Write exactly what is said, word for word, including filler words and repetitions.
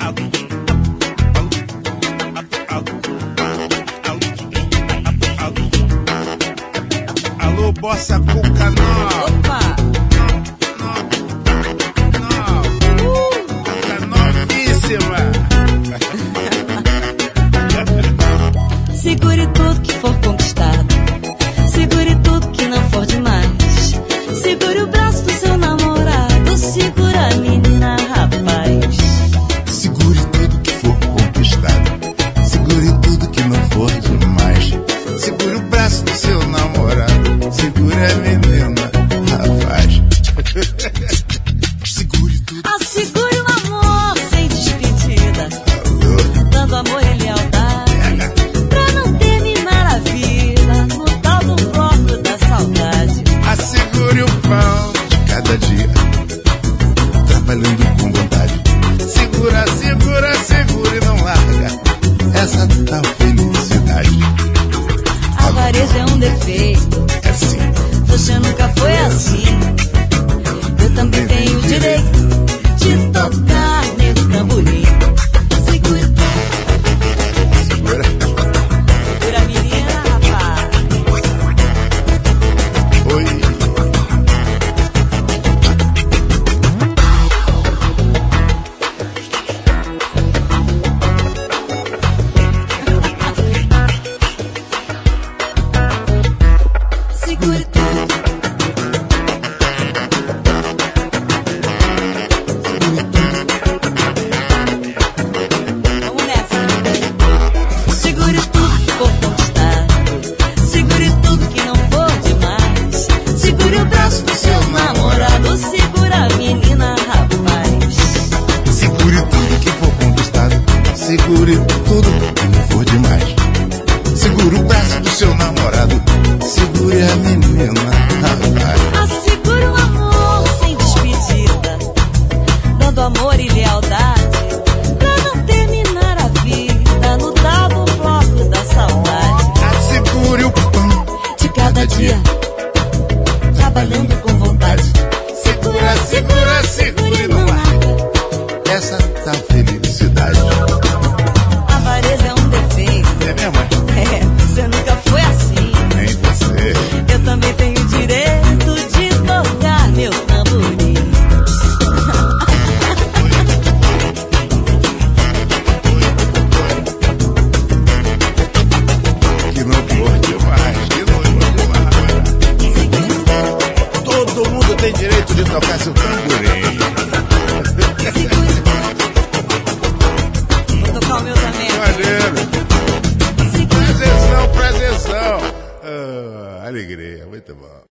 Alô, bossa cuca, não. Opa! Segure tudo que for conquistado. Segure tudo que não for demais. Segure o braço do seu namorado. Segura a menina, rapaz. Segure tudo que for conquistado. Segure tudo que não for demais. Segure o braço do seu namorado. Segure a menina, rapaz. Segure tudo. Assegure o amor sem despedida. Dando amor e lealdade. Pra não terminar a vida no tal do bloco da saudade. Assegure o pão de cada dia, trabalhando com vontade. Segura, segura, segura e não larga essa tal felicidade. Avareza é um defeito. É sim. Você nunca foi assim. Eu também tenho o direito de tocar nesse tamborim. Segura, Segura. segura a menina, rapaz. Oi. Segure tudo. Vamos nessa. Segure tudo que for conquistado. Segure tudo que não for demais. Segure o braço do seu namorado. Segura a menina, rapaz. Segure tudo que for conquistado. Segure tudo que não for demais. Segure o braço do seu namorado. Segure a menina, rapaz. Assegure o amor sem despedida, dando amor e lealdade, pra não terminar a vida no tal do bloco da saudade. Assegure o pão De cada dia, trabalhando com vontade. Segura, segura, segura e não larga. essa tal felicidade. Avareza é um defeito. É mesmo? É, você nunca foi assim. Nem você. Eu também tenho o direito de tocar meu tamborim. Que não for demais, que não for demais. Todo mundo tem direito de tocar seu tamborim. Vou tocar o meu também. Maneiro. Prazerzão, prazerzão. Ah, alegria, muito bom.